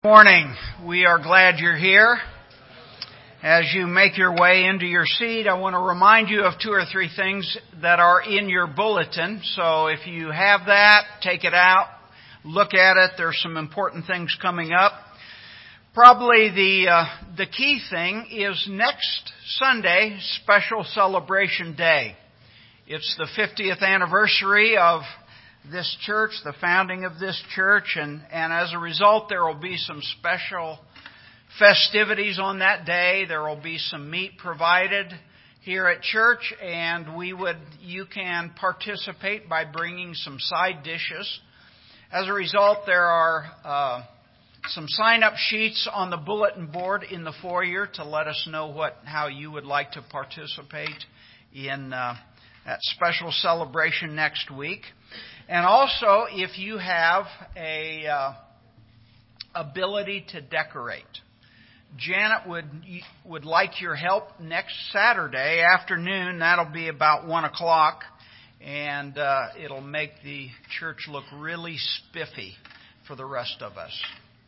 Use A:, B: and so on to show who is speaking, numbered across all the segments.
A: Morning. We are glad you're here. As you make your way into your seat, I want to remind you of two or three things that are in your bulletin. So if you have that, take it out, look at it. There's some important things coming up. Probably the key thing is next Sunday, special celebration day. It's the 50th anniversary of this church, the founding of this church, and as a result there will be some special festivities on that day. There will be some meat provided here at church, and you can participate by bringing some side dishes. As a result, there are some sign-up sheets on the bulletin board in the foyer to let us know how you would like to participate in that special celebration next week. And also, if you have a ability to decorate, Janet would like your help next Saturday afternoon. That'll be about 1 o'clock, and it'll make the church look really spiffy for the rest of us.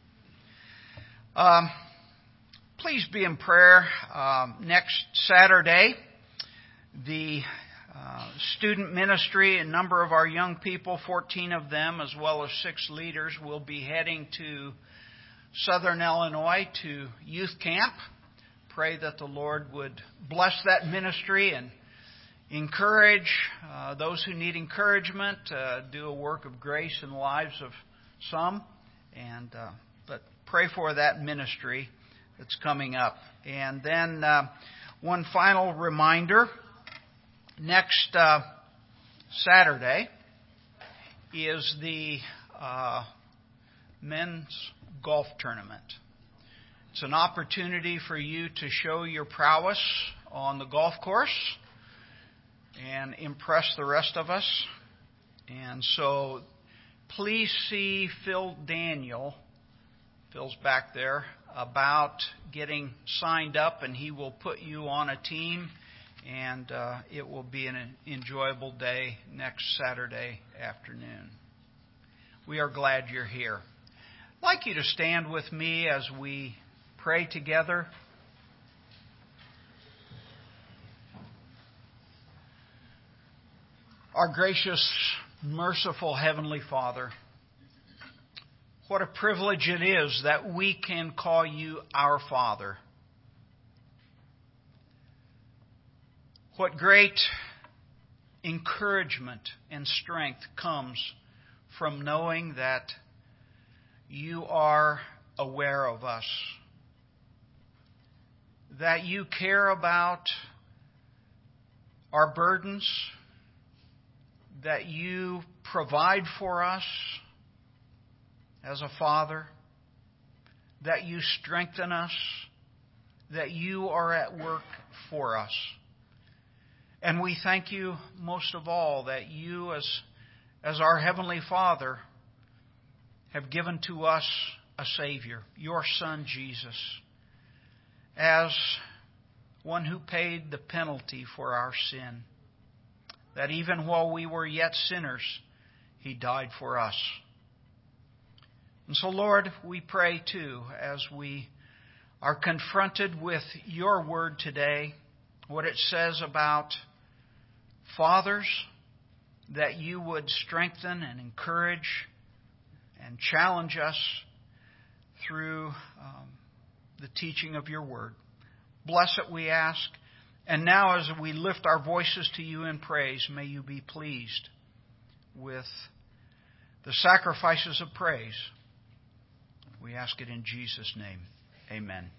A: Please be in prayer next Saturday. The student ministry, a number of our young people, 14 of them, as well as 6 leaders, will be heading to Southern Illinois to youth camp. Pray that the Lord would bless that ministry and encourage those who need encouragement, do a work of grace in the lives of some, but pray for that ministry that's coming up. And then one final reminder. Next Saturday is the men's golf tournament. It's an opportunity for you to show your prowess on the golf course and impress the rest of us. And so please see Phil Daniel, Phil's back there, about getting signed up, and he will put you on a team. And it will be an enjoyable day next Saturday afternoon. We are glad you're here. I'd like you to stand with me as we pray together. Our gracious, merciful Heavenly Father, what a privilege it is that we can call you our Father. What great encouragement and strength comes from knowing that you are aware of us, that you care about our burdens, that you provide for us as a Father, that you strengthen us, that you are at work for us. And we thank you most of all that you, as our Heavenly Father, have given to us a Savior, your Son Jesus, as one who paid the penalty for our sin, that even while we were yet sinners, He died for us. And so, Lord, we pray too, as we are confronted with your word today, what it says about fathers, that you would strengthen and encourage and challenge us through the teaching of your word. Bless it, we ask. And now as we lift our voices to you in praise, may you be pleased with the sacrifices of praise. We ask it in Jesus' name. Amen.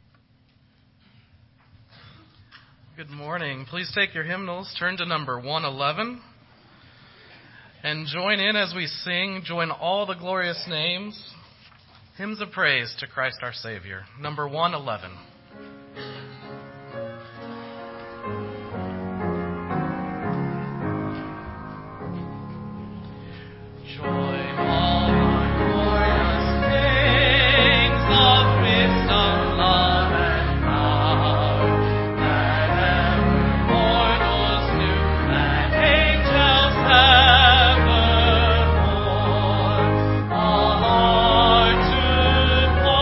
B: Good morning. Please take your hymnals, turn to number 111, and join in as we sing, join all the glorious names, hymns of praise to Christ our Savior. Number 111.
C: All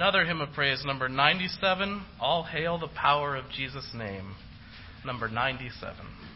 B: another hymn of praise, number 97, All Hail the Power of Jesus' Name. Number 97.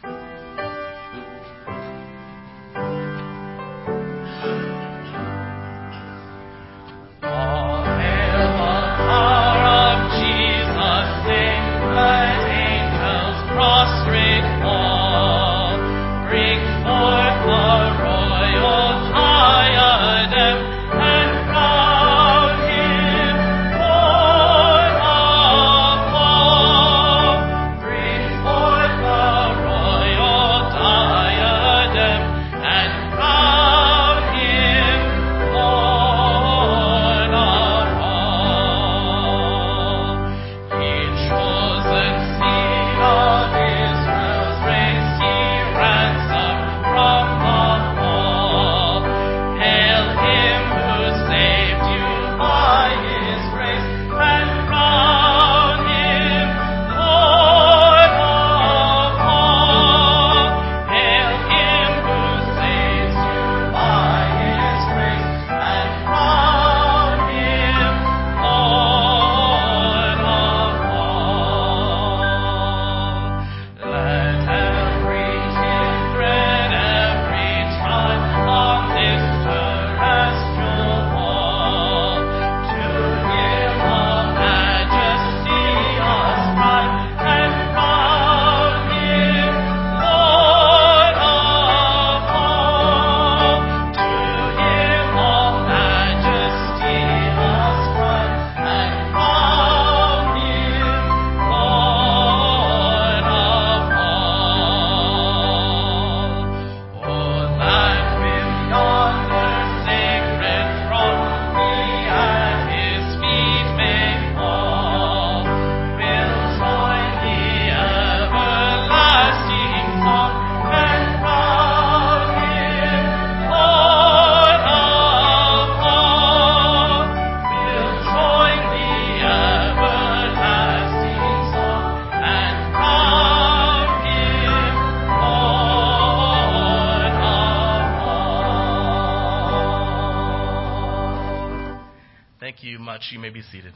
B: You may be seated.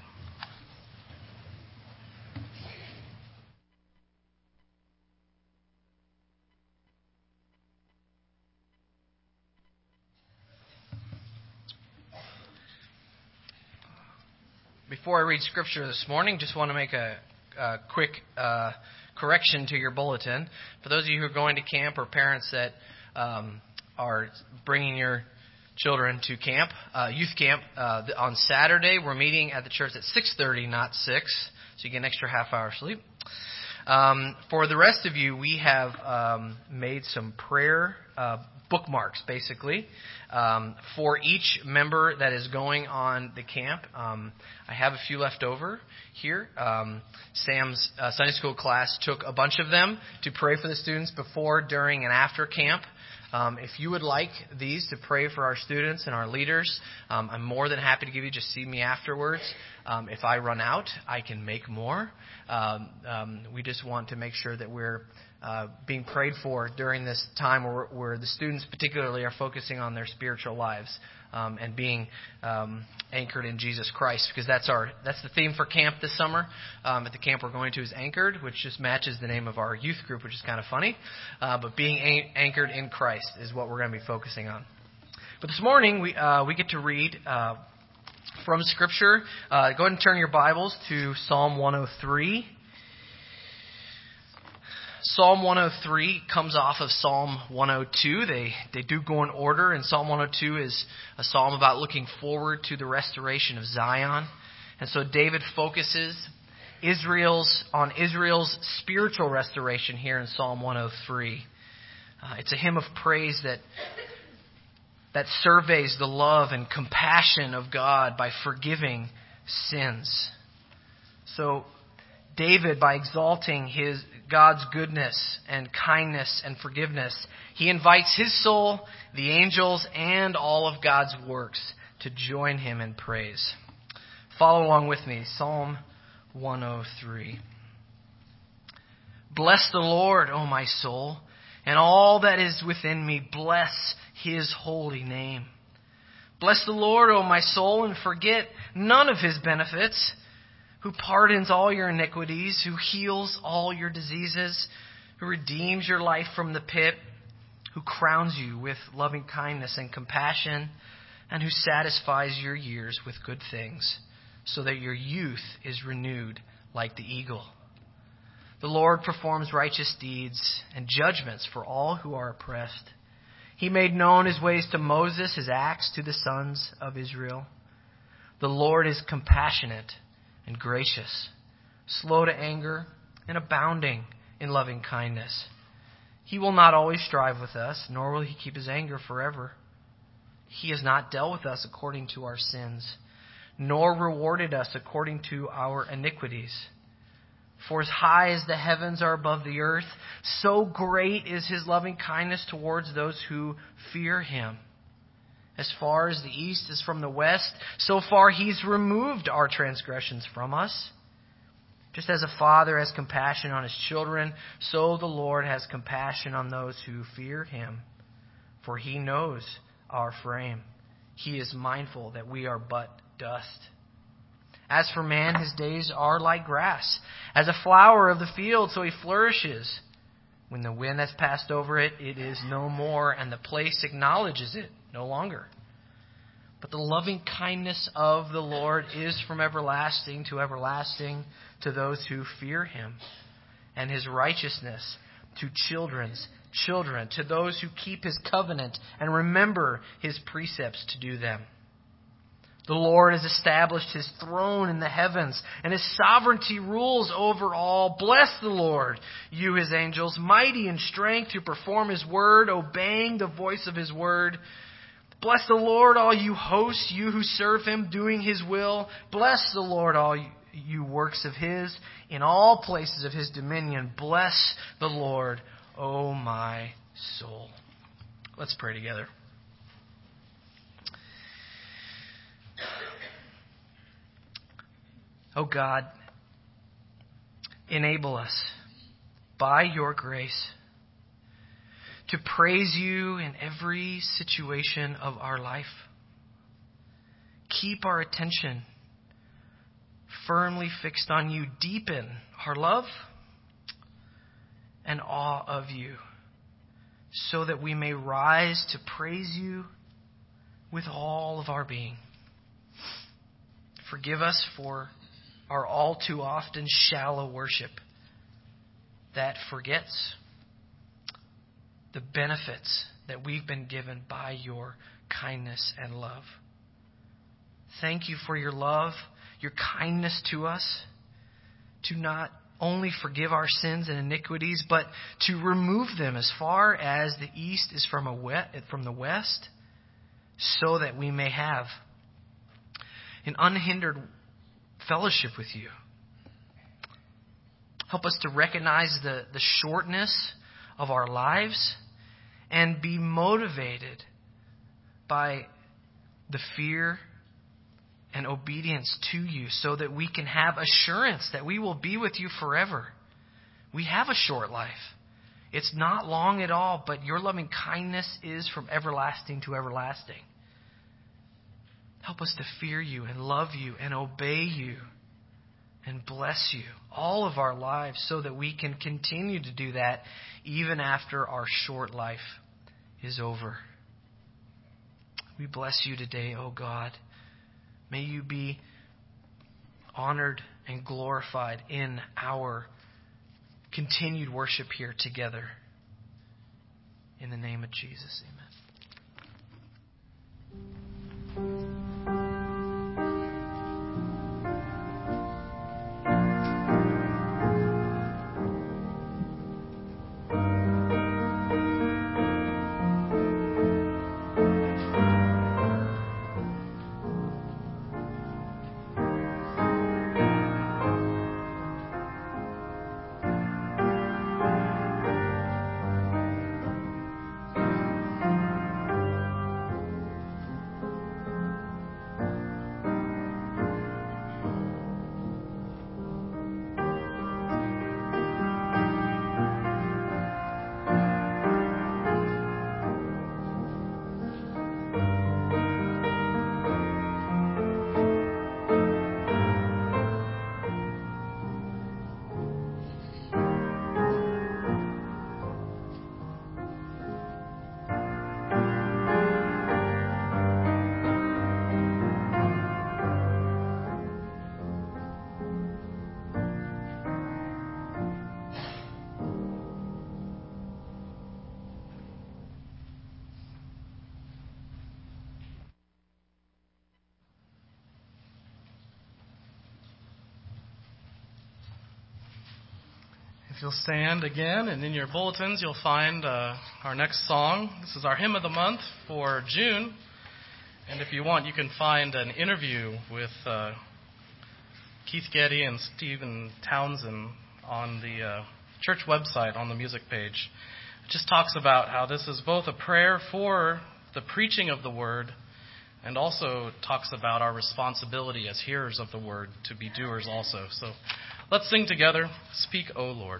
C: Before I read scripture this morning, just want to make a quick correction to your bulletin. For those of you who are going to camp or parents that are bringing your children to camp, youth camp, on Saturday. We're meeting at the church at 6:30, not 6, so you get an extra half hour sleep. For the rest of you, we have made some prayer bookmarks, basically, for each member that is going on the camp. I have a few left over here. Sam's Sunday school class took a bunch of them to pray for the students before, during, and after camp. If you would like these to pray for our students and our leaders, I'm more than happy to give you. Just see me afterwards. If I run out, I can make more. We just want to make sure that we're being prayed for during this time where the students particularly are focusing on their spiritual lives and being anchored in Jesus Christ, because that's the theme for camp this summer. At the camp we're going to is Anchored, which just matches the name of our youth group, which is kind of funny. But being anchored in Christ is what we're going to be focusing on. But this morning we get to read from Scripture. Go ahead and turn your Bibles to Psalm 103. Psalm 103 comes off of Psalm 102. They do go in order, and Psalm 102 is a psalm about looking forward to the restoration of Zion. And so David focuses on Israel's spiritual restoration here in Psalm 103. It's a hymn of praise that surveys the love and compassion of God by forgiving sins. So David, by exalting God's goodness and kindness and forgiveness, he invites his soul, the angels, and all of God's works to join him in praise. Follow along with me, Psalm 103. Bless the Lord, O my soul, and all that is within me, bless his holy name. Bless the Lord, O my soul, and forget none of his benefits, who pardons all your iniquities, who heals all your diseases, who redeems your life from the pit, who crowns you with loving kindness and compassion, and who satisfies your years with good things, so that your youth is renewed like the eagle. The Lord performs righteous deeds and judgments for all who are oppressed. He made known his ways to Moses, his acts to the sons of Israel. The Lord is compassionate and gracious, slow to anger and abounding in loving kindness. He will not always strive with us, nor will he keep his anger forever. He has not dealt with us according to our sins, nor rewarded us according to our iniquities. For as high as the heavens are above the earth, so great is his loving kindness towards those who fear him. As far as the east is from the west, so far he's removed our transgressions from us. Just as a father has compassion on his children, so the Lord has compassion on those who fear him. For he knows our frame. He is mindful that we are but dust. As for man, his days are like grass, as a flower of the field, so he flourishes. When the wind has passed over it, it is no more, and the place acknowledges it no longer. But the loving kindness of the Lord is from everlasting to those who fear him, and his righteousness to children's children, to those who keep his covenant and remember his precepts to do them. The Lord has established his throne in the heavens, and his sovereignty rules over all. Bless the Lord, you his angels, mighty in strength, who perform his word, obeying the voice of his word. Bless the Lord, all you hosts, you who serve him, doing his will. Bless the Lord, all you works of his, in all places of his dominion. Bless the Lord, O my soul. Let's pray together. Oh God, enable us by your grace to praise you in every situation of our life. Keep our attention firmly fixed on you. Deepen our love and awe of you, so that we may rise to praise you with all of our being. Forgive us for our all too often shallow worship that forgets the benefits that we've been given by your kindness and love. Thank you for your love, your kindness to us, to not only forgive our sins and iniquities, but to remove them as far as the east is from the west, so that we may have an unhindered fellowship with you. Help us to recognize the shortness of our lives and be motivated by the fear and obedience to you, so that we can have assurance that we will be with you forever. We have a short life. It's not long at all, but your loving kindness is from everlasting to everlasting. Help us to fear you and love you and obey you and bless you all of our lives, so that we can continue to do that even after our short life is over. We bless you today, O God. May you be honored and glorified in our continued worship here together. In the name of Jesus, amen.
B: If you'll stand again, and in your bulletins you'll find our next song. This is our hymn of the month for June. And if you want, you can find an interview with Keith Getty and Stephen Townsend on the church website on the music page. It just talks about how this is both a prayer for the preaching of the word and also talks about our responsibility as hearers of the word to be doers also. So let's sing together, Speak, O Lord.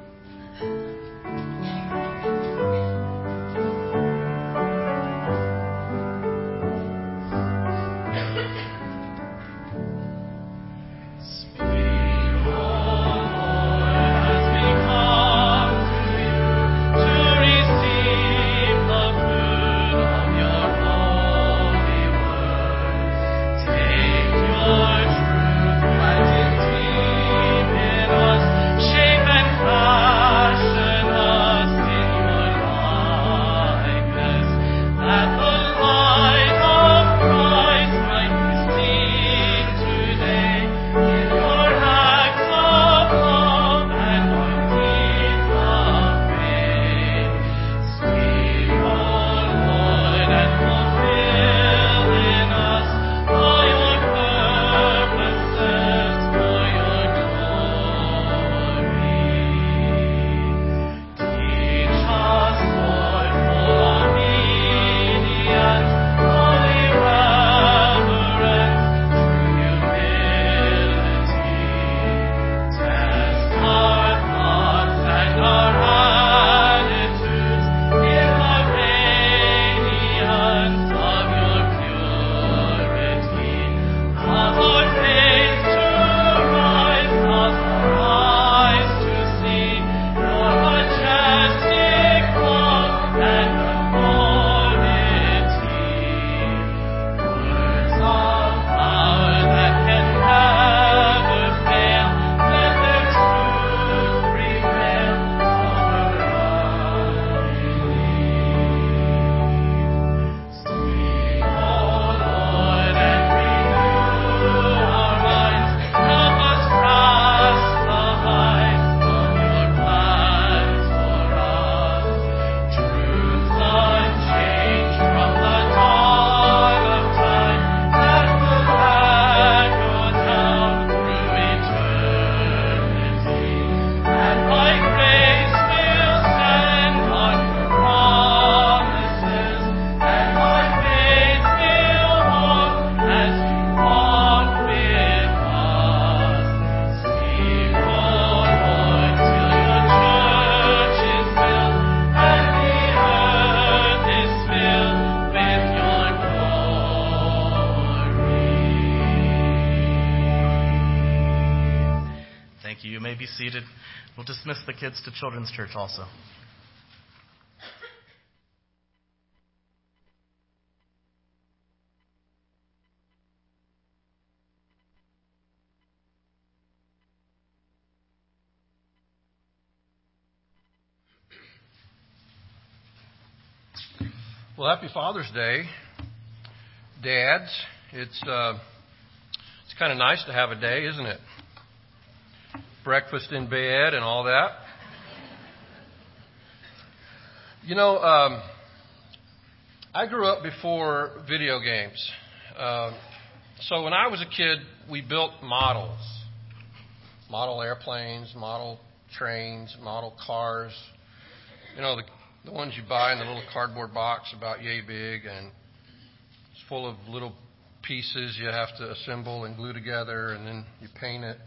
B: Seated. We'll dismiss the kids to Children's Church also.
D: Well, happy Father's Day, Dads. It's kind of nice to have a day, isn't it? Breakfast in bed and all that. You know, I grew up before video games. So when I was a kid, we built model airplanes, model trains, model cars. You know, the ones you buy in the little cardboard box about yay big, and it's full of little pieces you have to assemble and glue together, and then you paint it.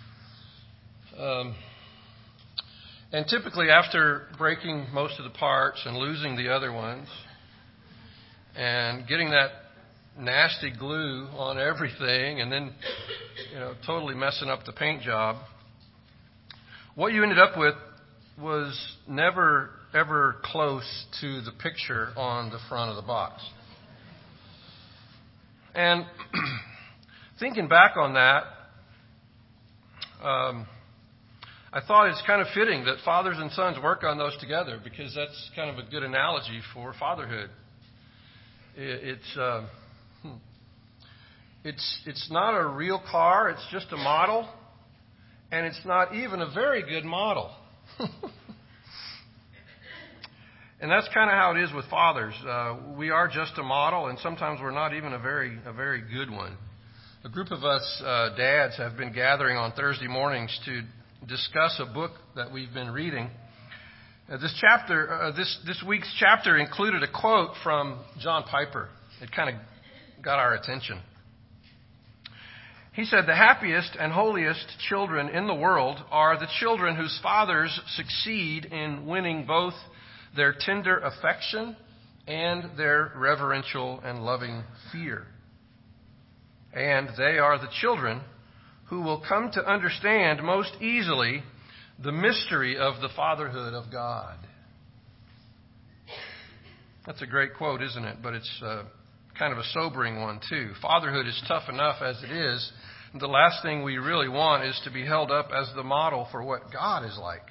D: And typically after breaking most of the parts and losing the other ones and getting that nasty glue on everything and then, totally messing up the paint job, what you ended up with was never, ever close to the picture on the front of the box. And thinking back on that, I thought it's kind of fitting that fathers and sons work on those together, because that's kind of a good analogy for fatherhood. It's not a real car. It's just a model, and it's not even a very good model. And that's kind of how it is with fathers. We are just a model, and sometimes we're not even a very good one. A group of us dads have been gathering on Thursday mornings to discuss a book that we've been reading. This week's chapter included a quote from John Piper. It kind of got our attention. He said, "The happiest and holiest children in the world are the children whose fathers succeed in winning both their tender affection and their reverential and loving fear. And they are the children who will come to understand most easily the mystery of the fatherhood of God." That's a great quote, isn't it? But it's kind of a sobering one, too. Fatherhood is tough enough as it is. The last thing we really want is to be held up as the model for what God is like.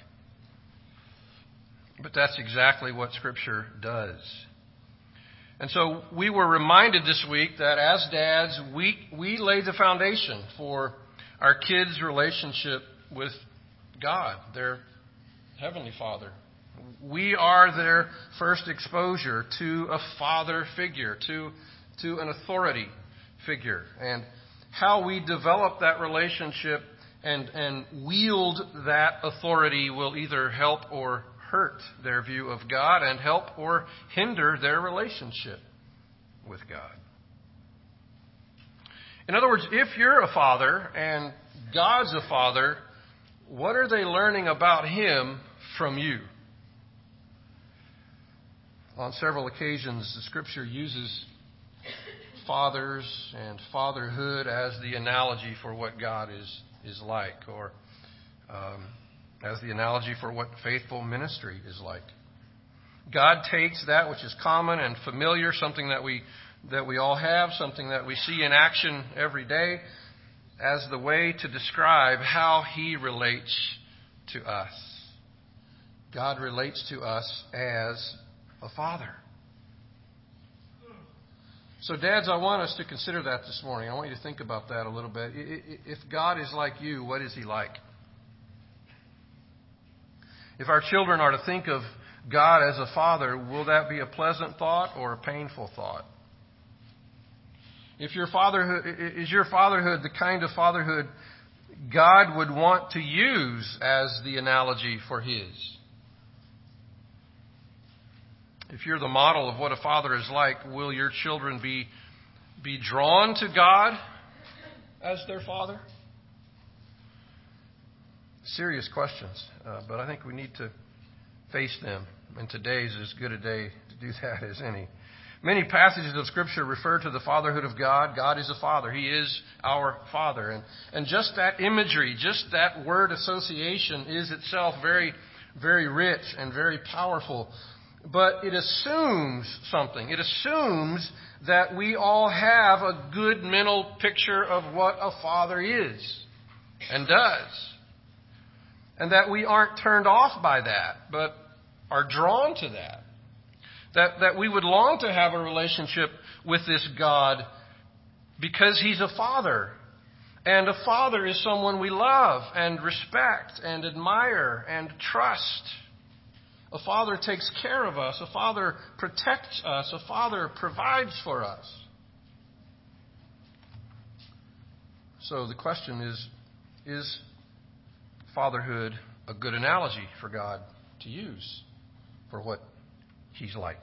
D: But that's exactly what Scripture does. And so we were reminded this week that as dads, we lay the foundation for our kids' relationship with God, their Heavenly Father. We are their first exposure to a father figure, to an authority figure. And how we develop that relationship and wield that authority will either help or hurt their view of God and help or hinder their relationship with God. In other words, if you're a father and God's a father, what are they learning about Him from you? On several occasions, the Scripture uses fathers and fatherhood as the analogy for what God is like, or as the analogy for what faithful ministry is like. God takes that which is common and familiar, something that we all have, something that we see in action every day, as the way to describe how He relates to us. God relates to us as a father. So, dads, I want us to consider that this morning. I want you to think about that a little bit. If God is like you, what is He like? If our children are to think of God as a father, will that be a pleasant thought or a painful thought? Is your fatherhood the kind of fatherhood God would want to use as the analogy for His? If you're the model of what a father is like, will your children be drawn to God as their father? Serious questions, but I think we need to face them. And today's as good a day to do that as any. Many passages of Scripture refer to the fatherhood of God. God is a father. He is our Father. And just that imagery, just that word association is itself very, very rich and very powerful. But it assumes something. It assumes that we all have a good mental picture of what a father is and does. And that we aren't turned off by that, but are drawn to that. That we would long to have a relationship with this God because He's a father. And a father is someone we love and respect and admire and trust. A father takes care of us. A father protects us. A father provides for us. So the question is fatherhood a good analogy for God to use for what He's like?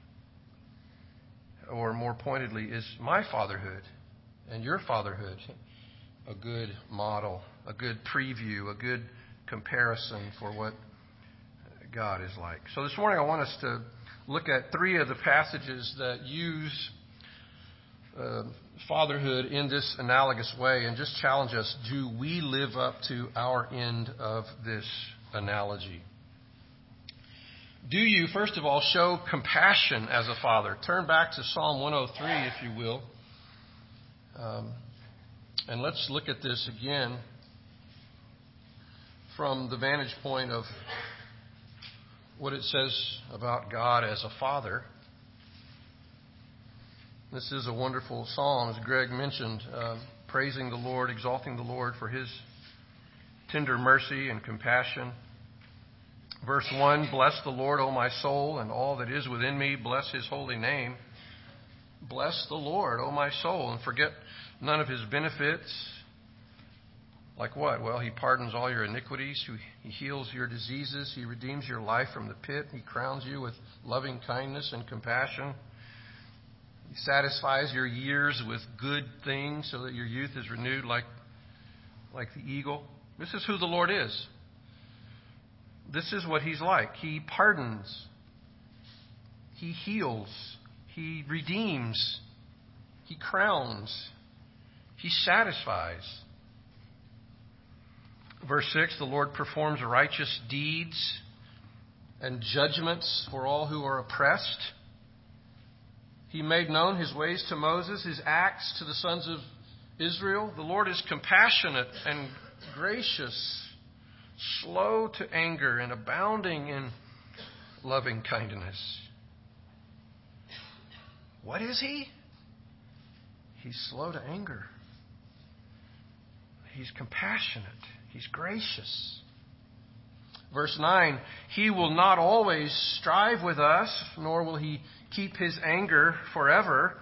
D: Or more pointedly, is my fatherhood and your fatherhood a good model, a good preview, a good comparison for what God is like? So this morning I want us to look at three of the passages that use fatherhood in this analogous way and just challenge us, do we live up to our end of this analogy? Do you, first of all, show compassion as a father? Turn back to Psalm 103, if you will. And let's look at this again from the vantage point of what it says about God as a father. This is a wonderful psalm, as Greg mentioned, praising the Lord, exalting the Lord for His tender mercy and compassion. Verse 1, bless the Lord, O my soul, and all that is within me. Bless his holy name. Bless the Lord, O my soul, and forget none of his benefits. Like what? Well, he pardons all your iniquities. He heals your diseases. He redeems your life from the pit. He crowns you with loving kindness and compassion. He satisfies your years with good things so that your youth is renewed like the eagle. This is who the Lord is. This is what he's like. He pardons. He heals. He redeems. He crowns. He satisfies. Verse 6, the Lord performs righteous deeds and judgments for all who are oppressed. He made known his ways to Moses, his acts to the sons of Israel. The Lord is compassionate and gracious, slow to anger, and abounding in loving kindness. What is he? He's slow to anger. He's compassionate. He's gracious. Verse 9, he will not always strive with us, nor will he keep his anger forever.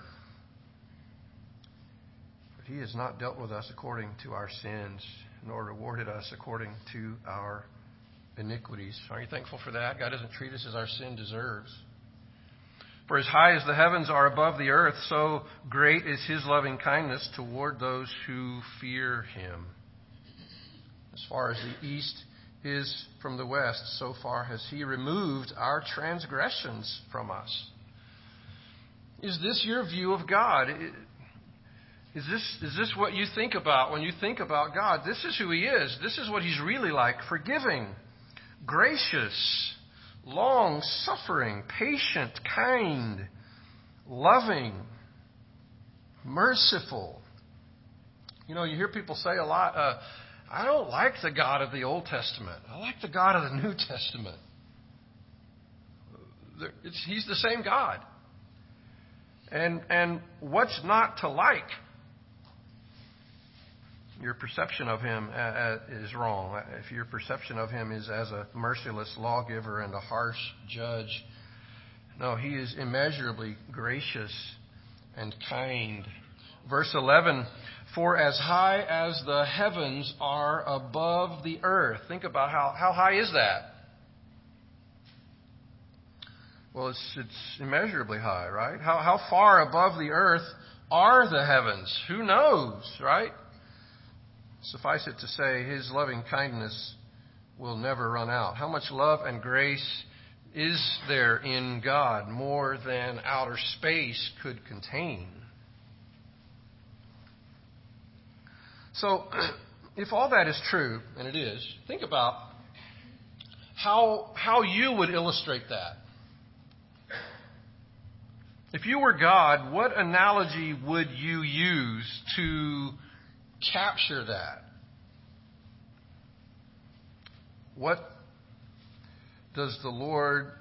D: But he has not dealt with us according to our sins, nor rewarded us according to our iniquities. Are you thankful for that? God doesn't treat us as our sin deserves. For as high as the heavens are above the earth, so great is his loving kindness toward those who fear him. As far as the east is from the west, so far has he removed our transgressions from us. Is this your view of God? Is this what you think about when you think about God? This is who he is. This is what he's really like. Forgiving, gracious, long-suffering, patient, kind, loving, merciful. You know, you hear people say a lot, I don't like the God of the Old Testament. I like the God of the New Testament. He's the same God. And what's not to like? Your perception of him is wrong. If your perception of him is as a merciless lawgiver and a harsh judge, no, he is immeasurably gracious and kind. Verse 11, for as high as the heavens are above the earth. Think about how high is that? Well, it's immeasurably high, right? How far above the earth are the heavens? Who knows, right? Suffice it to say, his loving kindness will never run out. How much love and grace is there in God? More than outer space could contain. So, if all that is true, and it is, think about how you would illustrate that. If you were God, what analogy would you use to capture that? What does the Lord's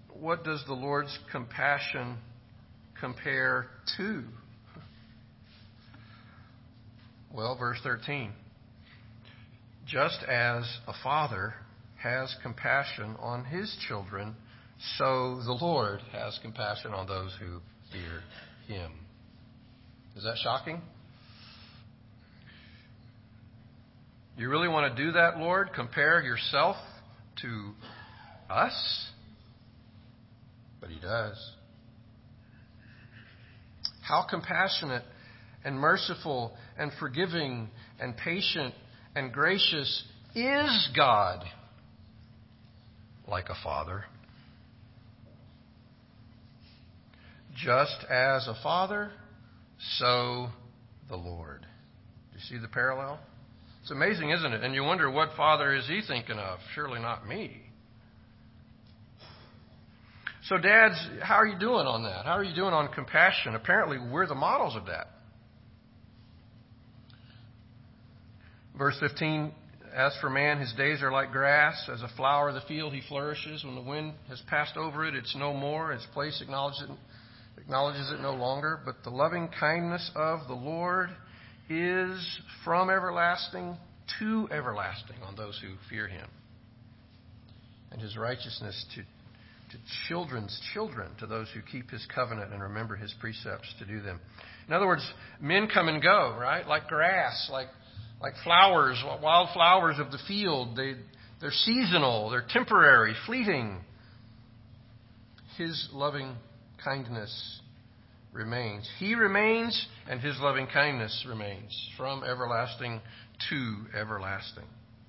D: compassion compare to? Well, verse 13. Just as a father has compassion on his children, so the Lord has compassion on those who fear him. Is that shocking? You really want to do that, Lord? Compare yourself to us? But he does. How compassionate and merciful and forgiving and patient and gracious is God, like a father. Just as a father, so the Lord. Do you see the parallel? It's amazing, isn't it? And you wonder, what father is he thinking of? Surely not me. So dads, how are you doing on that? How are you doing on compassion? Apparently, we're the models of that. Verse 15, as for man, his days are like grass. As a flower of the field, he flourishes. When the wind has passed over it, it's no more. Its place acknowledges it no longer. But the loving kindness of the Lord is from everlasting to everlasting on those who fear him. and his righteousness to children's children, to those who keep his covenant and remember his precepts to do them. In other words, men come and go, right? Like grass, like flowers, wild flowers of the field. They're seasonal, they're temporary, fleeting. His loving kindness remains. He remains, and his loving kindness remains from everlasting to everlasting.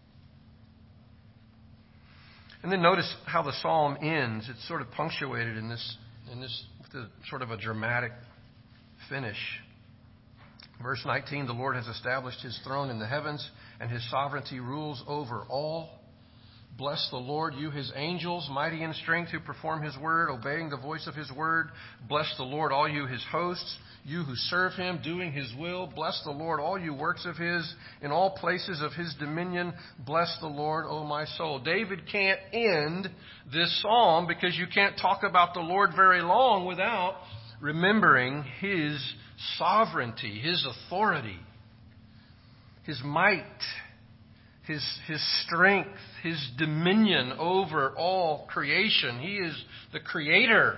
D: And then notice how the psalm ends. It's sort of punctuated in this with a sort of a dramatic finish. Verse 19, the Lord has established his throne in the heavens, and his sovereignty rules over all. Bless the Lord, you his angels, mighty in strength, who perform his word, obeying the voice of his word. Bless the Lord, all you his hosts, you who serve him, doing his will. Bless the Lord, all you works of his, in all places of his dominion. Bless the Lord, O my soul. David can't end this psalm because you can't talk about the Lord very long without remembering his sovereignty, his authority, his might, his strength, his dominion over all creation. He is the creator.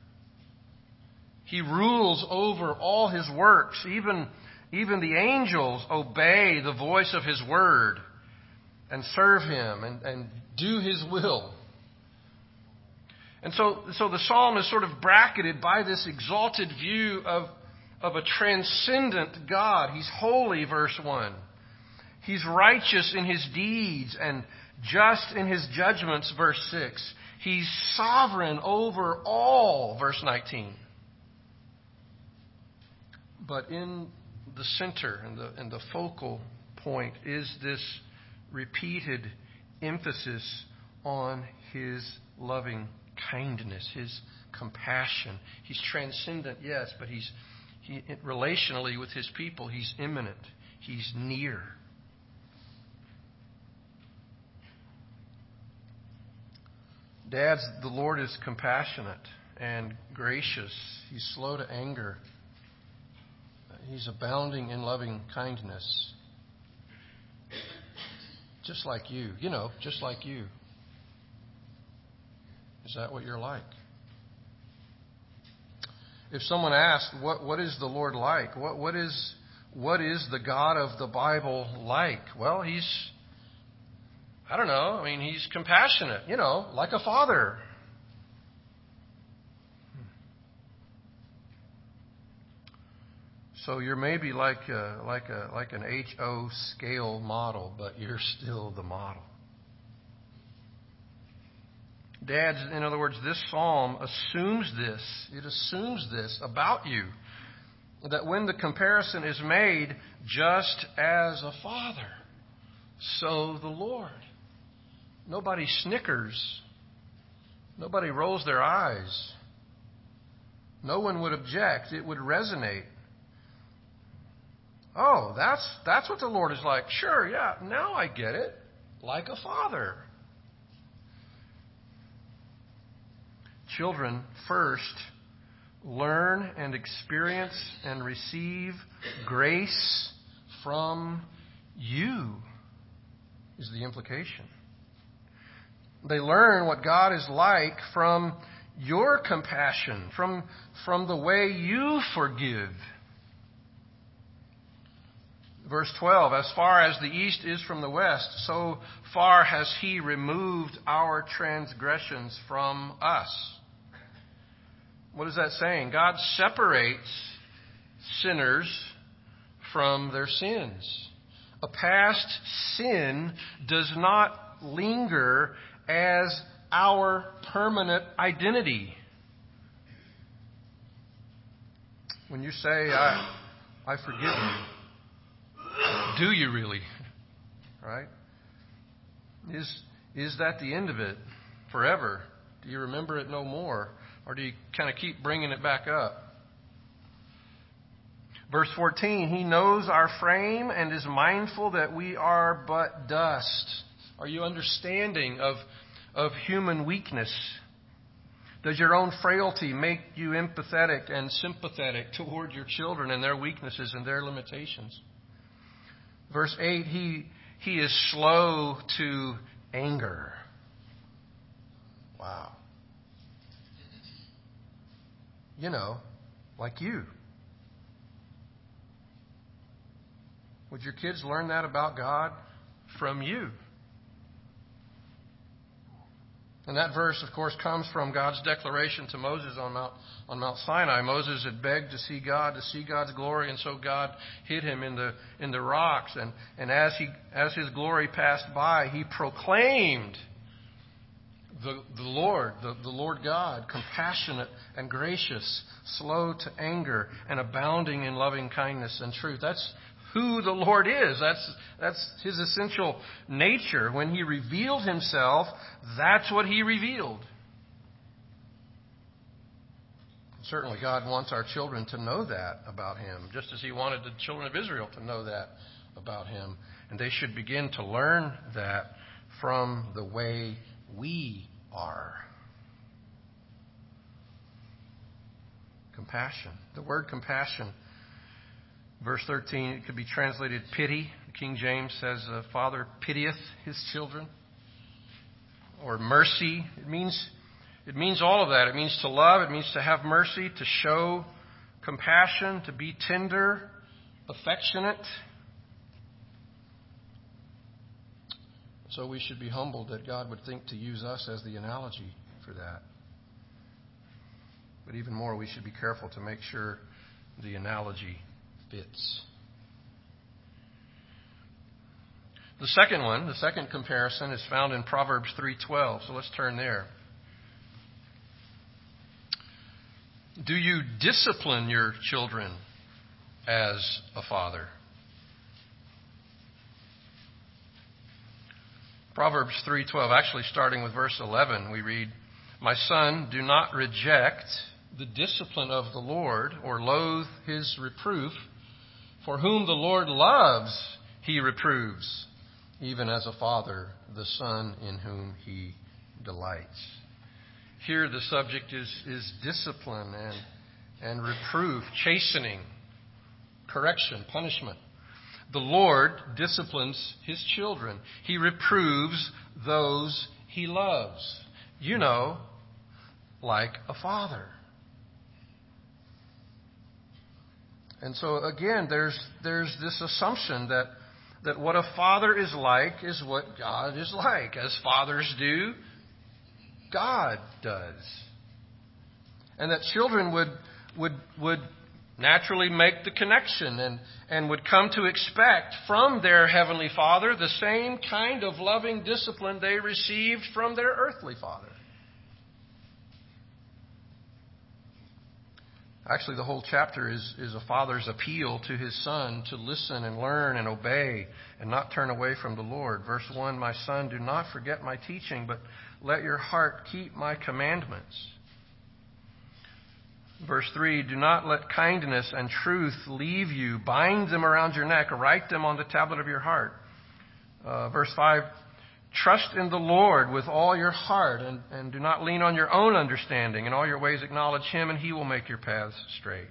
D: He rules over all his works. Even the angels obey the voice of his word and serve him and do his will. And so the psalm is sort of bracketed by this exalted view of a transcendent God. He's holy, verse 1. He's righteous in his deeds and just in his judgments, verse 6. He's sovereign over all, verse 19. But in the center and the focal point is this repeated emphasis on his loving kindness, his compassion. He's transcendent, yes, but he relationally with his people, he's immanent. He's near. Dads, the Lord is compassionate and gracious. He's slow to anger. He's abounding in loving kindness. Just like you. Just like you. Is that what you're like? If someone asked, what is the Lord like? What is the God of the Bible like? Well, he's compassionate, like a father. So you're maybe like an HO scale model, but you're still the model. Dads, in other words, this psalm assumes this. It assumes this about you. That when the comparison is made, just as a father, so the Lord. Nobody snickers. Nobody rolls their eyes. No one would object. It would resonate. Oh, that's what the Lord is like. Sure, yeah, now I get it. Like a father. Children, first, learn and experience and receive grace from you, is the implication. They learn what God is like from your compassion, from the way you forgive. Verse 12, as far as the east is from the west, so far has he removed our transgressions from us. What is that saying? God separates sinners from their sins. A past sin does not linger as our permanent identity. When you say, I forgive you, do you really? Right? Is that the end of it forever? Do you remember it no more? Or do you kind of keep bringing it back up? Verse 14, he knows our frame and is mindful that we are but dust. Are you understanding of human weakness? Does your own frailty make you empathetic and sympathetic toward your children and their weaknesses and their limitations? Verse 8, he is slow to anger. Wow. You know, like you. Would your kids learn that about God from you? And that verse, of course, comes from God's declaration to Moses on Mount Sinai. Moses had begged to see God, to see God's glory, and so God hid him in the rocks. And as his glory passed by, he proclaimed the Lord God, compassionate and gracious, slow to anger, and abounding in loving kindness and truth. That's who the Lord is. That's his essential nature. When he revealed himself, that's what he revealed. Certainly God wants our children to know that about him, just as he wanted the children of Israel to know that about him. And they should begin to learn that from the way we are. Compassion. The word compassion, verse 13, it could be translated pity. King James says, Father pitieth his children. Or mercy. It means all of that. It means to love. It means to have mercy, to show compassion, to be tender, affectionate. So we should be humbled that God would think to use us as the analogy for that. But even more, we should be careful to make sure the analogy fits. The second comparison is found in Proverbs 3:12. So let's turn there. Do you discipline your children as a father? Proverbs 3:12, actually starting with verse 11, we read, My son, do not reject the discipline of the Lord or loathe his reproof, for whom the Lord loves, he reproves, even as a father, the son in whom he delights. Here the subject is discipline and reproof, chastening, correction, punishment. The Lord disciplines his children. He reproves those he loves. You know, like a father. And so again, there's this assumption that what a father is like is what God is like. As fathers do, God does. And that children would naturally make the connection and would come to expect from their heavenly Father the same kind of loving discipline they received from their earthly father. Actually, the whole chapter is a father's appeal to his son to listen and learn and obey and not turn away from the Lord. Verse 1, My son, do not forget my teaching, but let your heart keep my commandments. Verse 3, do not let kindness and truth leave you. Bind them around your neck. Write them on the tablet of your heart. Verse 5, trust in the Lord with all your heart and do not lean on your own understanding. In all your ways acknowledge him and he will make your paths straight.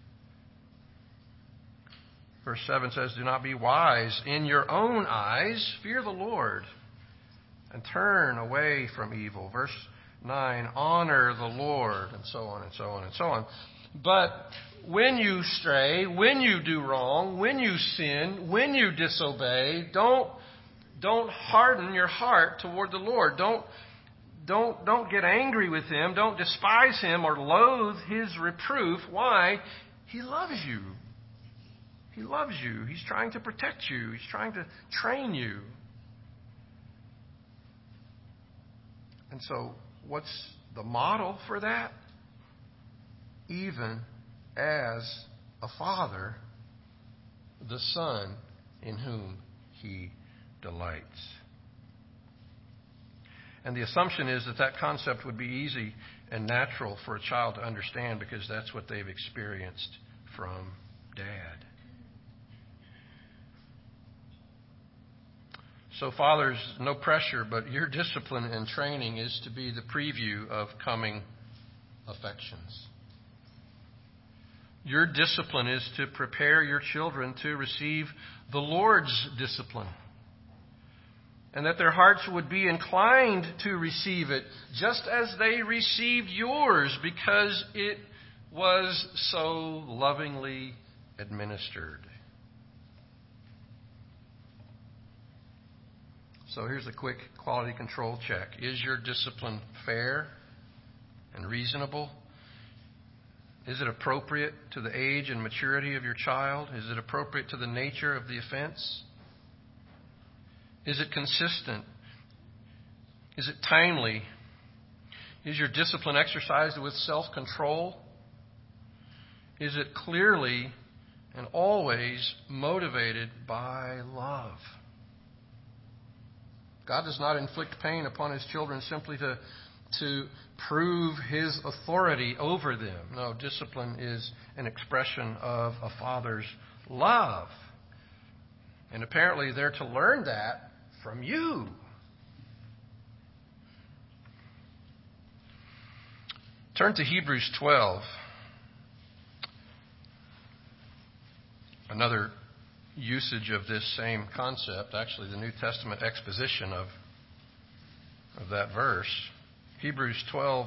D: Verse 7 says, do not be wise in your own eyes. Fear the Lord and turn away from evil. Verse 9, honor the Lord, and so on and so on and so on. But when you stray, when you do wrong, when you sin, when you disobey, don't harden your heart toward the Lord. Don't get angry with him. Don't despise him or loathe his reproof. Why? He loves you. He loves you. He's trying to protect you. He's trying to train you. And so, what's the model for that? Even as a father, the son in whom he delights. And the assumption is that concept would be easy and natural for a child to understand because that's what they've experienced from Dad. So fathers, no pressure, but your discipline and training is to be the preview of coming affections. Your discipline is to prepare your children to receive the Lord's discipline. and that their hearts would be inclined to receive it, just as they received yours, because it was so lovingly administered. So here's a quick quality control check. Is your discipline fair and reasonable? Is it appropriate to the age and maturity of your child? Is it appropriate to the nature of the offense? Is it consistent? Is it timely? Is your discipline exercised with self-control? Is it clearly and always motivated by love? God does not inflict pain upon His children simply to prove His authority over them. No, discipline is an expression of a father's love. And apparently they're to learn that from you. Turn to Hebrews 12. Another usage of this same concept, actually the New Testament exposition of that verse. Hebrews 12.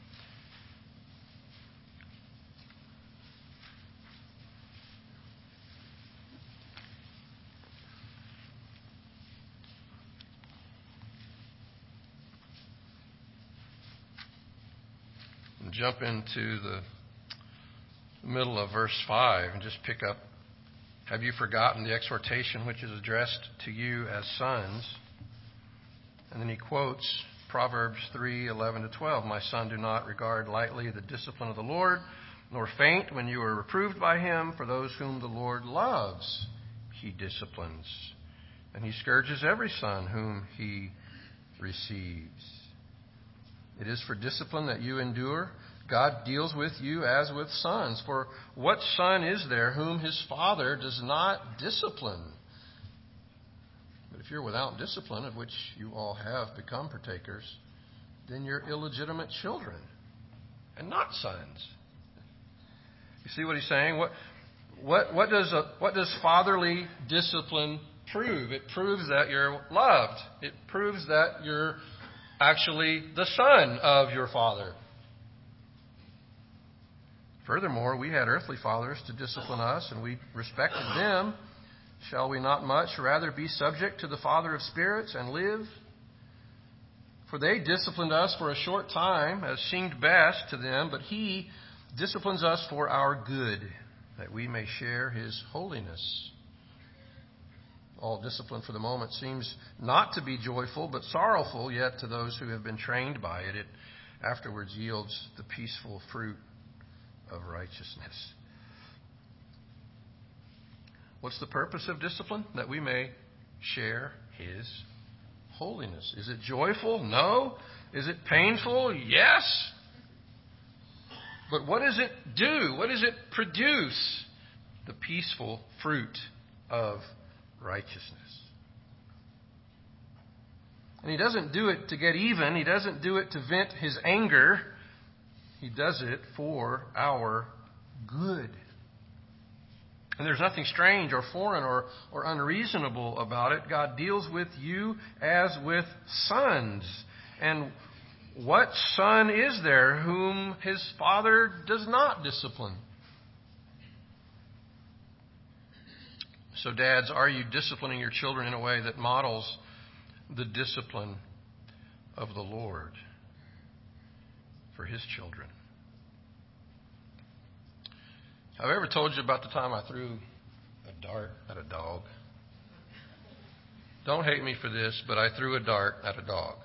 D: And jump into the middle of verse 5 and just pick up. Have you forgotten the exhortation which is addressed to you as sons? And then he quotes Proverbs 3:11-12. My son, do not regard lightly the discipline of the Lord, nor faint when you are reproved by Him. For those whom the Lord loves, He disciplines, and He scourges every son whom He receives. It is for discipline that you endure. God deals with you as with sons. For what son is there whom his father does not discipline? But if you're without discipline, of which you all have become partakers, then you're illegitimate children and not sons. You see what he's saying? What does fatherly discipline prove? It proves that you're loved. It proves that you're actually the son of your father. Furthermore, we had earthly fathers to discipline us, and we respected them. Shall we not much rather be subject to the Father of spirits and live? For they disciplined us for a short time, as seemed best to them, but He disciplines us for our good, that we may share His holiness. All discipline for the moment seems not to be joyful, but sorrowful, yet to those who have been trained by it, it afterwards yields the peaceful fruit of righteousness. What's the purpose of discipline? That we may share His holiness. Is it joyful? No. Is it painful? Yes. But what does it do? What does it produce? The peaceful fruit of righteousness. And He doesn't do it to get even. He doesn't do it to vent His anger. He does it for our good. And there's nothing strange or foreign or unreasonable about it. God deals with you as with sons. And what son is there whom his father does not discipline? So, dads, are you disciplining your children in a way that models the discipline of the Lord for His children? Have I ever told you about the time I threw a dart at a dog? Don't hate me for this, but I threw a dart at a dog.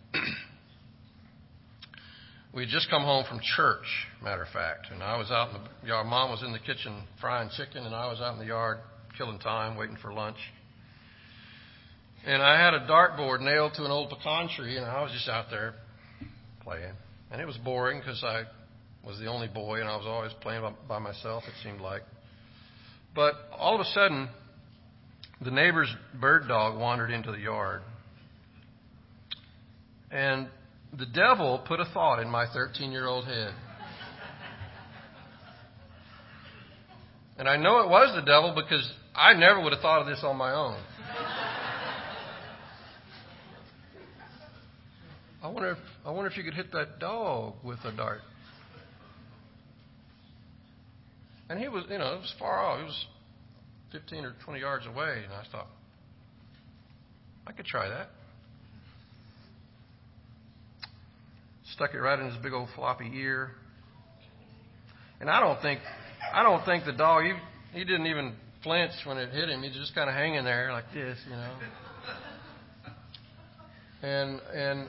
D: We had just come home from church, matter of fact, and I was out in the yard. Mom was in the kitchen frying chicken, and I was out in the yard killing time, waiting for lunch. And I had a dartboard nailed to an old pecan tree, and I was just out there playing. And it was boring because I was the only boy, and I was always playing by myself, it seemed like. But all of a sudden, the neighbor's bird dog wandered into the yard. And the devil put a thought in my 13-year-old head. And I know it was the devil because I never would have thought of this on my own. I wonder if you could hit that dog with a dart. And he was, it was far off. He was 15 or 20 yards away. And I thought, I could try that. Stuck it right in his big old floppy ear. And I don't think the dog, he didn't even flinch when it hit him. He was just kind of hanging there like this, And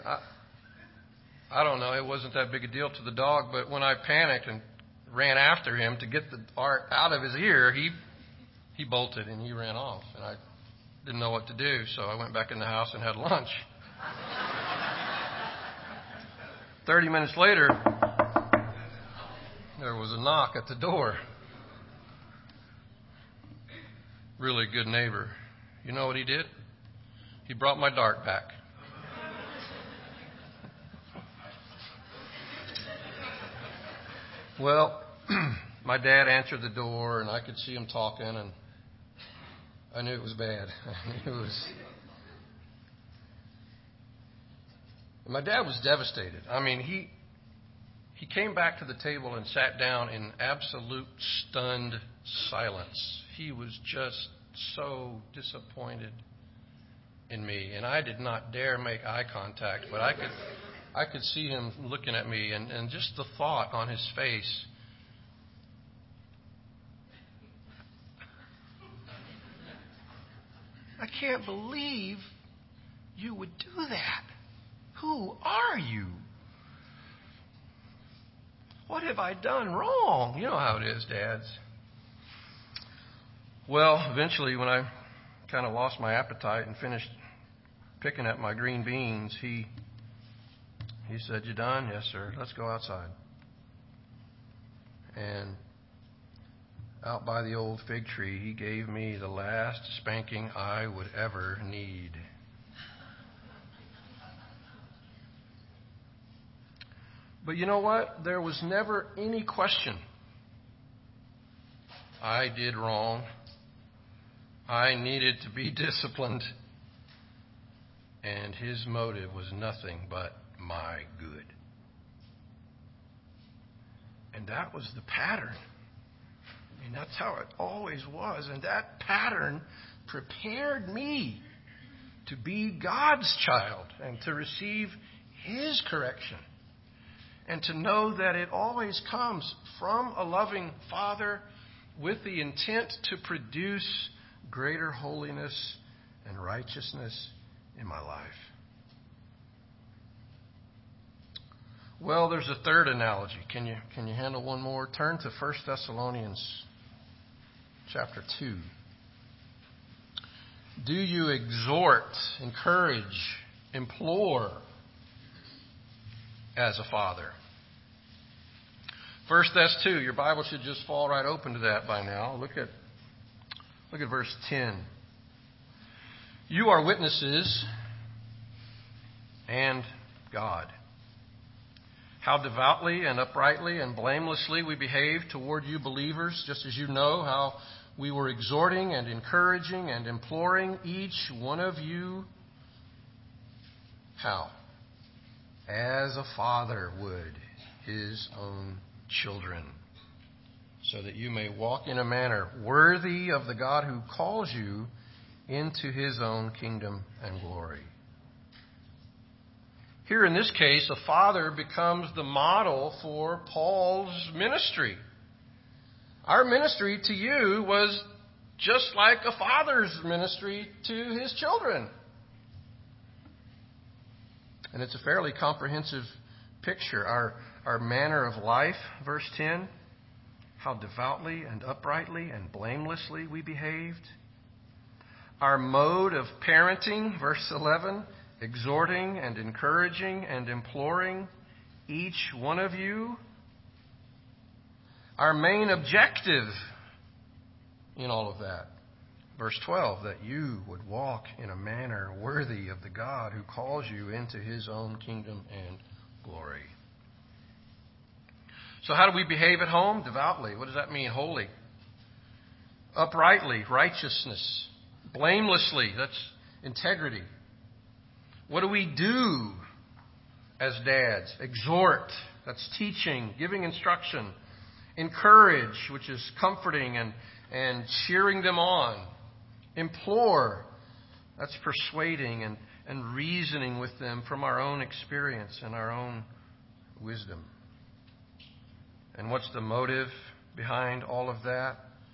D: I don't know, it wasn't that big a deal to the dog, but when I panicked and ran after him to get the dart out of his ear, he bolted and he ran off. And I didn't know what to do, so I went back in the house and had lunch. 30 minutes later, there was a knock at the door. Really good neighbor. You know what he did? He brought my dart back. Well, my dad answered the door, and I could see him talking, and I knew it was bad. My dad was devastated. I mean, he came back to the table and sat down in absolute stunned silence. He was just so disappointed in me, and I did not dare make eye contact, but I could see him looking at me, and just the thought on his face. I can't believe you would do that. Who are you? What have I done wrong? You know how it is, dads. Well, eventually, when I kind of lost my appetite and finished picking at my green beans, he said, "You done?" "Yes, sir." "Let's go outside." And out by the old fig tree, he gave me the last spanking I would ever need. But you know what? There was never any question. I did wrong. I needed to be disciplined. And his motive was nothing but my good. And that was the pattern. I mean, that's how it always was. And that pattern prepared me to be God's child and to receive His correction. And to know that it always comes from a loving Father with the intent to produce greater holiness and righteousness in my life. Well, there's a third analogy. Can you handle one more? Turn to 1 Thessalonians chapter 2. Do you exhort, encourage, implore as a father? 1 Thess 2. Your Bible should just fall right open to that by now. Look at verse 10. You are witnesses, and God, how devoutly and uprightly and blamelessly we behaved toward you believers, just as you know how we were exhorting and encouraging and imploring each one of you. How? As a father would his own children, so that you may walk in a manner worthy of the God who calls you into His own kingdom and glory. Here in this case, a father becomes the model for Paul's ministry. Our ministry to you was just like a father's ministry to his children. And it's a fairly comprehensive picture. Our manner of life, verse 10, how devoutly and uprightly and blamelessly we behaved. Our mode of parenting, verse 11, exhorting and encouraging and imploring each one of you. Our main objective in all of that, verse 12, that you would walk in a manner worthy of the God who calls you into His own kingdom and glory. So how do we behave at home? Devoutly. What does that mean? Holy. Uprightly. Righteousness. Blamelessly. That's integrity. What do we do? as dads. Exhort, that's teaching, giving instruction. Encourage, which is comforting and cheering them on. Implore, that's persuading and reasoning with them from our own experience and our own wisdom. And what's the motive behind all of that?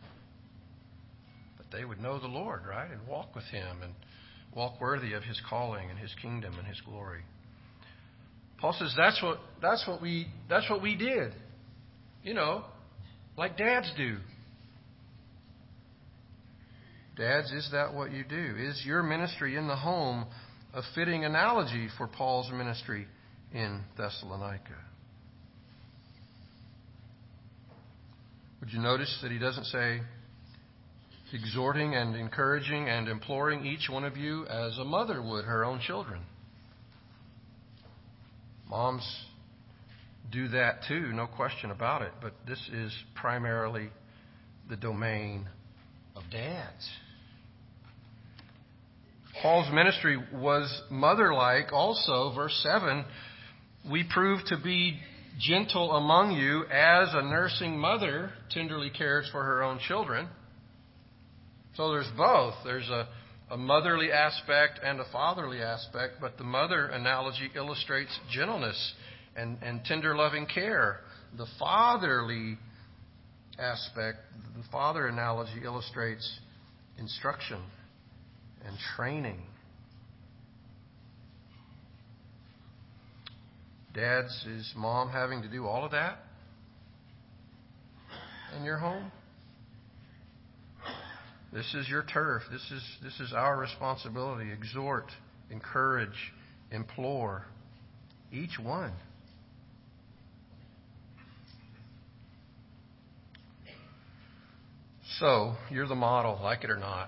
D: That they would know the Lord, right? And walk with Him and walk worthy of His calling and His kingdom and His glory. Paul says that's what we did. You know, like dads do. Dads, is that what you do? Is your ministry in the home a fitting analogy for Paul's ministry in Thessalonica? Would you notice that he doesn't say exhorting and encouraging and imploring each one of you as a mother would her own children? Moms do that too, no question about it, but this is primarily the domain of dads. Paul's ministry was mother-like also. Verse 7, we prove to be gentle among you as a nursing mother tenderly cares for her own children. So there's both. There's a motherly aspect and a fatherly aspect, but the mother analogy illustrates gentleness and tender loving care. The fatherly aspect, the father analogy illustrates instruction and training. Dads, is mom having to do all of that in your home? This is your turf. This is our responsibility. Exhort, encourage, implore. Each one. So, you're the model, like it or not.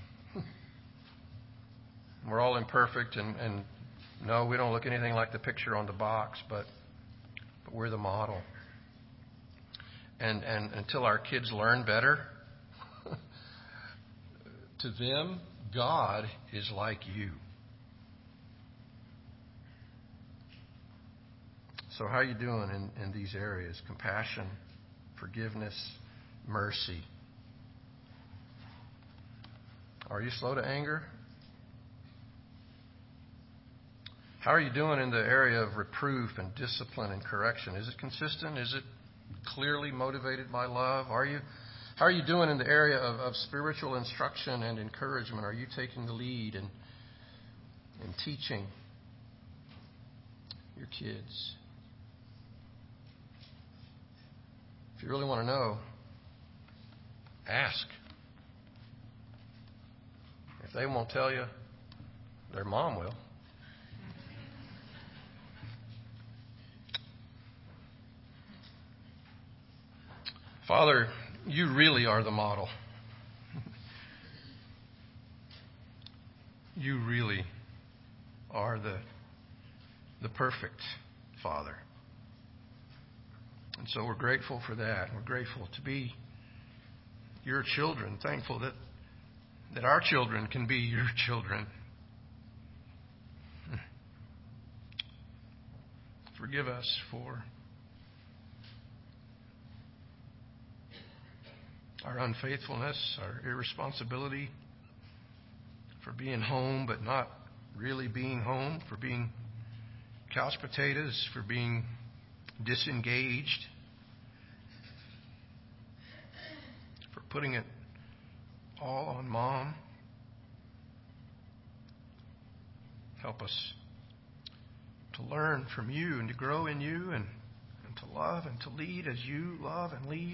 D: We're all imperfect, and no, we don't look anything like the picture on the box, but we're the model. And until our kids learn better, to them, God is like you. So how are you doing in these areas? Compassion, forgiveness, mercy. Are you slow to anger? How are you doing in the area of reproof and discipline and correction? Is it consistent? Is it clearly motivated by love? How are you doing in the area of spiritual instruction and encouragement? Are you taking the lead in teaching your kids? If you really want to know, ask. If they won't tell you, their mom will. Father, you really are the model. You really are the perfect Father. And so we're grateful for that. We're grateful to be your children, thankful that our children can be your children. Forgive us for our unfaithfulness, our irresponsibility, for being home but not really being home, for being couch potatoes, for being disengaged, for putting it all on mom. Help us to learn from you and to grow in you and to love and to lead as you love and lead.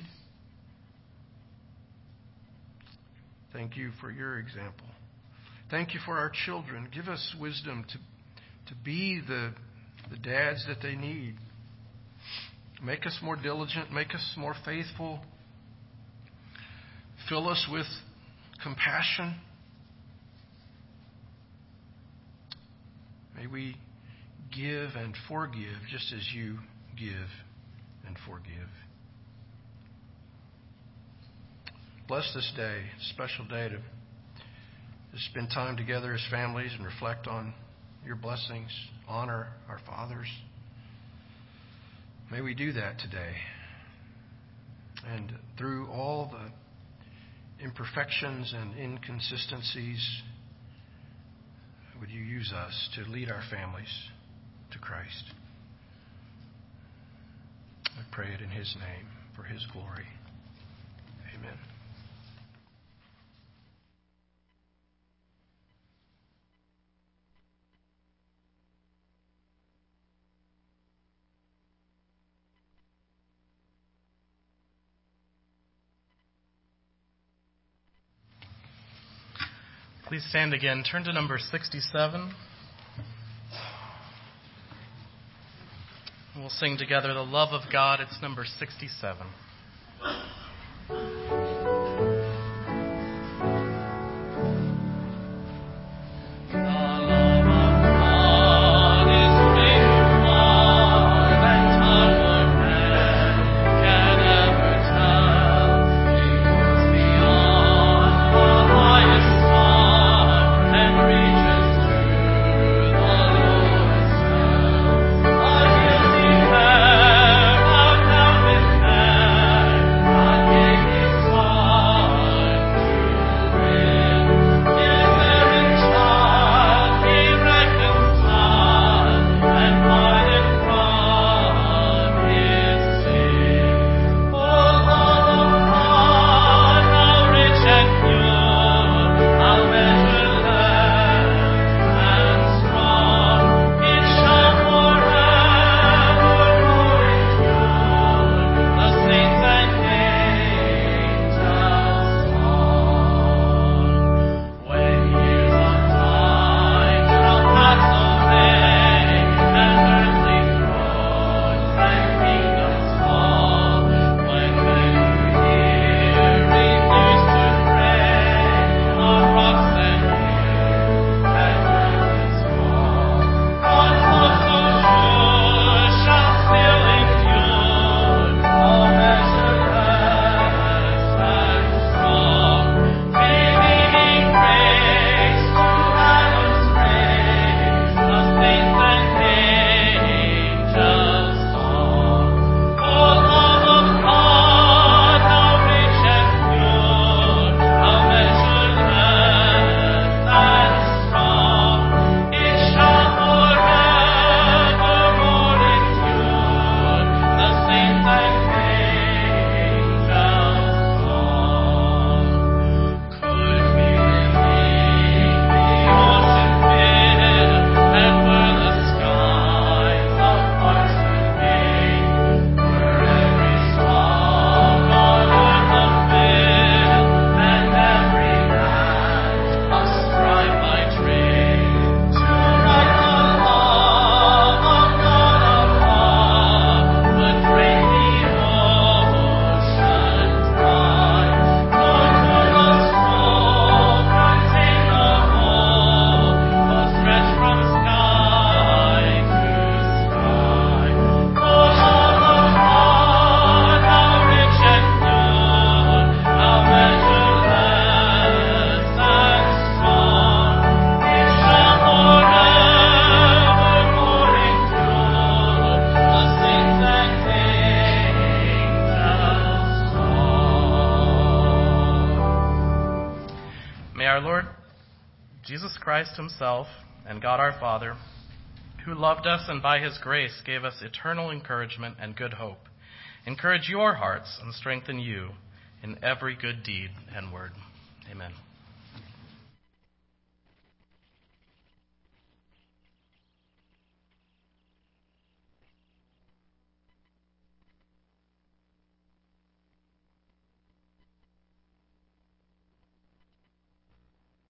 D: Thank you for your example. Thank you for our children. Give us wisdom to be the dads that they need. Make us more diligent. Make us more faithful. Fill us with compassion. May we give and forgive just as you give and forgive. Bless this day, a special day to spend time together as families and reflect on your blessings, honor our fathers. May we do that today. And through all the imperfections and inconsistencies, would you use us to lead our families to Christ? I pray it in His name, for His glory. Amen.
B: Please stand again. Turn to number 67. We'll sing together The Love of God. It's number 67. Jesus Christ Himself and God our Father, who loved us and by His grace gave us eternal encouragement and good hope, encourage your hearts and strengthen you in every good deed and word. Amen.